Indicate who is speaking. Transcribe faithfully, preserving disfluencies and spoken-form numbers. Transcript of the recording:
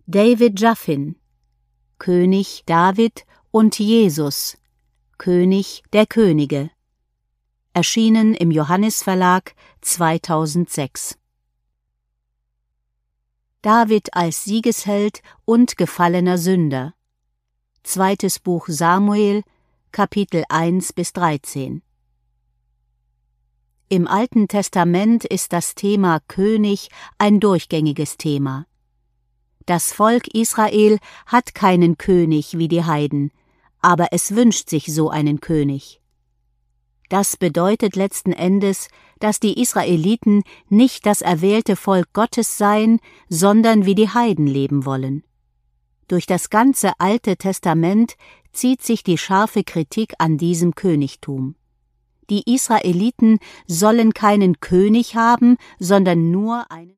Speaker 1: David Jaffin, König David und Jesus, König der Könige. Erschienen im Johannisverlag zweitausendsechs. David als Siegesheld und gefallener Sünder. Zweites Buch Samuel, Kapitel eins bis dreizehn. Im Alten Testament ist das Thema König ein durchgängiges Thema. Das Volk Israel hat keinen König wie die Heiden, aber es wünscht sich so einen König. Das bedeutet letzten Endes, dass die Israeliten nicht das erwählte Volk Gottes seien, sondern wie die Heiden leben wollen. Durch das ganze Alte Testament zieht sich die scharfe Kritik an diesem Königtum. Die Israeliten sollen keinen König haben, sondern nur einen